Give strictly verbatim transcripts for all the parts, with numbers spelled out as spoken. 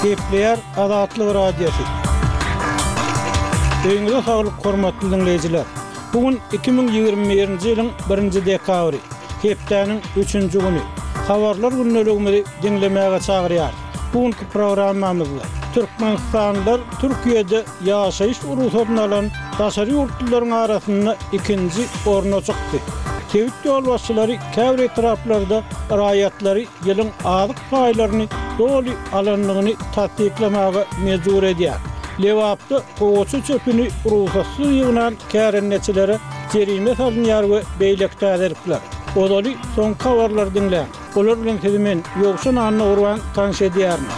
Kepler Adatlyk Radiosu. Öňüňizde saglyk hormatly dinleýijiler. Bugün iki bin ýygrimi-njy ýylyň birinji dekabry, hepdeniň üçünji güni. Habarlar günneligini dinlemäge çagyrýar. Bugünkü programmamyzda Türkmenistanlylar Türkiýede ýaşaýyş urusyndan alan daşary ýurtlaryň arasynda ikinji orna çykdy. Tewit ýolbaşçylary käbir etraplarda raýatlary ýylyň azyk paýlaryny doly alanlygyny tasdiklemäge mejbur edýär. Lewapda gowaçy çöpüni ruhsatsız ýygynan kärenneçilere jerime salynýar we beýlekde edipler. Odaly soň habarlar dinleýän. Olar bilen sizimen ýokşan anna urwan tanış edýärmi?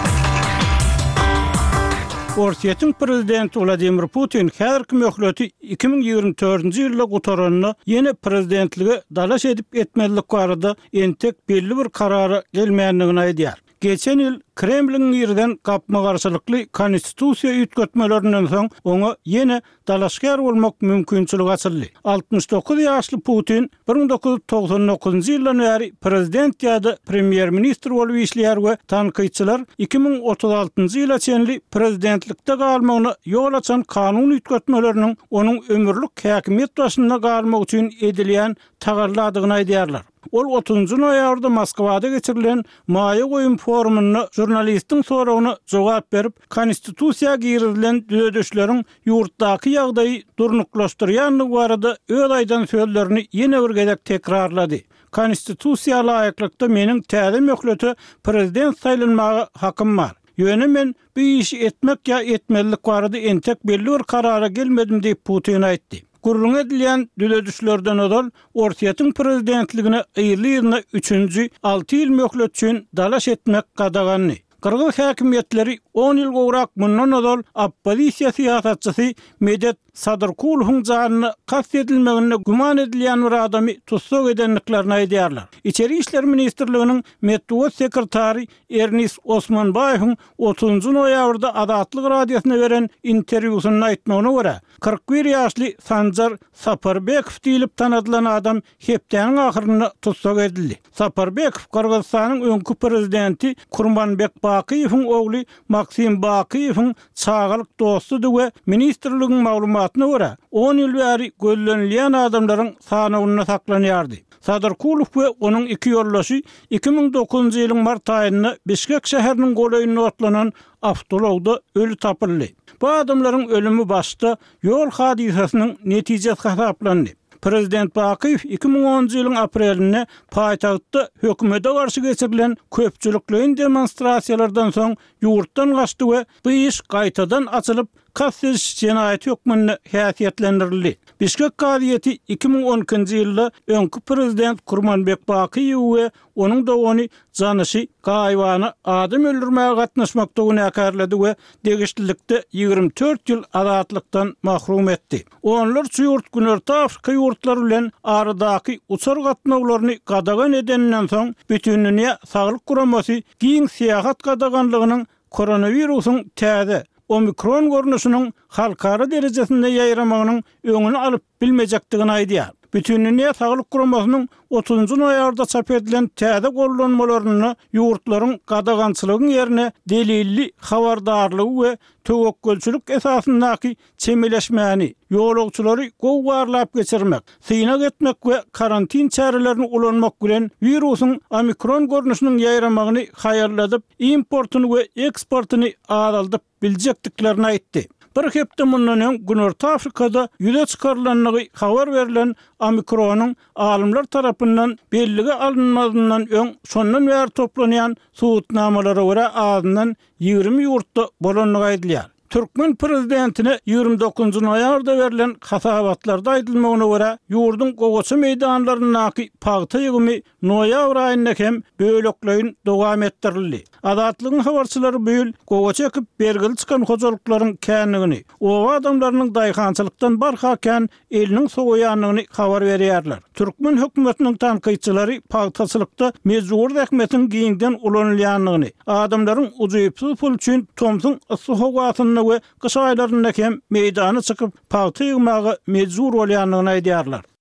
Russiýanyň prezidenti Vladimir Putin häzirki möhleti iki bin ýygrimi dördünji ýylda gutaranyny ýene prezidentlige dalaş edip etmelilik barada entek belli bir karara gelmeýändigini aýdýar. Geçen ýyl Kremlin ýerden gapma garşylykly konstitusiýa üýtgetmelerinden soň oňa ýene dalaşgar bolmak mümkinçiligi açyldy. altymyş dokuz ýaşly Putin bir bin dokuz ýuz togson dokuzynjy ýyldan bäri prezident ýa-da premier ministr bolup işleýär we tanqyçylar iki bin otuz altynjy ýyla çenli prezidentlikde galmagyna ýol açan kanun üýtgetmeleriniň onuň ömürlük häkimiýet başynda galmak üçin edilýän tagarladygyny aýdýarlar. Ol otuzunjy noýabrda Moskwada geçirilen Maýa goýun forumuny jurnalistiň soragyna jogap berip, konstitusiýa girilen düzedişleriň ýurtdaky ýagdaýy durnuklaşdyrýanlygy barada öz aýdan sözlerini ýene bir gezek tekrarlady. Konstitusiýa laýyklykda meniň täze möhleti prezident saýlanmagy hakym bar. Ýöne men bu işi etmek ýa etmelilik barada entek belli bir karara gelmedim diýip Putin aýtdy. Gurrun edilýän düzedişlerden odal Russiýanyň prezidentligine ýyly ýylyna üçünji alty ýyl möhlet üçin dalaş etmek gadaganly. Kyrgyz häkimiýetleri on ýyl gowrak mundan odal oppozisiýa syýasatçysy Medet Sadyrkulowyň janyny kast edilmegine guman edilýän bir adamy tutsak edenliklerini aýdýarlar. İçeri işler ministrliginiň medeniýet sekretary Ernest Osmanbaýowyň otuzunjy noýabrda Adatlyk radiosyna beren interwýusyny aýtmagyna görä, kırk bir ýaşly Sanjar Saparbekow diýilip tanadylan adam hepdeniň ahyryna tutsak edildi. Saparbekow Kyrgyzstanyň öňkü prezidenti Kurmanbek Bakiýewiň ogly Maksim Bakiýewiň çagalyk dostudy we ministrligiň maglumatyna görä on ýyl bäri gözlenilýän adamlaryň sanawyna saklanýardy. Sadyrkulow we onuň iki ýoldaşy iki bin dokuzunjy ýylyň mart aýynda Bişkek şäheriniň goýunyna otlanan avtologda ölü tapyldy. Bu adamlaryň ölümi başda ýol hadisasynyň netijesi hasaplandy. Prezident Bakiýew iki bin onunjy ýylyň aprelinde paýtagtda hökümete garşy geçirilen köpçülikliň demonstrasiýalardan soň ýurtdan gaçdy we bu iş gaýtadan açylyp kassız cinayet hükmünü häsiýetlendirildi. Bişkek gaziýeti iki bin on ikinji ýylda öňkü prezident Kurmanbek Bakiýew we onuň dowany janyşy gaýwany adam öldürmäge gatnaşmakda günäkärledi we degişlilikde ýygrimi dört ýyl azatlykdan mahrum etdi. Onlar ýurt Günorta Afrika ýurtlary bilen aradaky uçar gatnawlaryny gadagan edenden soň bütünlüğe saglyk guramasy giň syýahat gadaganlygynyň koronawirusyň täze Omikron görnüşiniň halkara derejesinde ýaýramagynyň öňüni alyp bilmejekdigini aýdýar. Bütünlüğe saglyk guramasynyň otuzunjy noýabrda çap edilen täze gollanmalaryny ýurtlaryň gadagançylygyň ýerine delilli habardarlygy we töwekkülçilik esasyndaky çemeleşmäni, ýolagçylary gowwarlap geçirmek, synak etmek we karantin çärelerini ulanmak bilen wirusyň Omikron görnüşiniň ýaýramagyny haýarladyp, importuny we eksportuny azaldyp biljekdiklerini aýtdy. Bir hepde mundan öň Günorta Afrikada ýüze çykarylanyny habar berilen Omikronun alimler tarapyndan belligi alınmadığından öň şondan bäri toplanýan suwutnamalary görä azyndan ýygrimi ýurtda bolanyny aýdylýar. Türkmen prezidentine ýygrimi dokuzunjy noýabrda berilen hasabatlarda aýdylmagyna görä ýurdun gowaçy meýdanlarynyňky paýta ýygymy noýabr aýynda hem böлекleýin dowam etdirildi. Adatlygyň habarçylary bu ýyl gowaçy ekip bergili çykan hojalyklaryň känligini, o adamlarynyň daýhançylykdan barhaken eliniň soňuýanlygyny habar berýärler. Türkmen hökümetiniň tanqyçylary paýtaçylykda mejbur häkmetiň giňden ulanylýanlygyny, adamlaryň ujuýupsuz pul üçin Tomsun ysy we kış aýlarynda hem meýdana çykyp paýta ýygmagy mejbur bolýanlygyny aýdýarlar.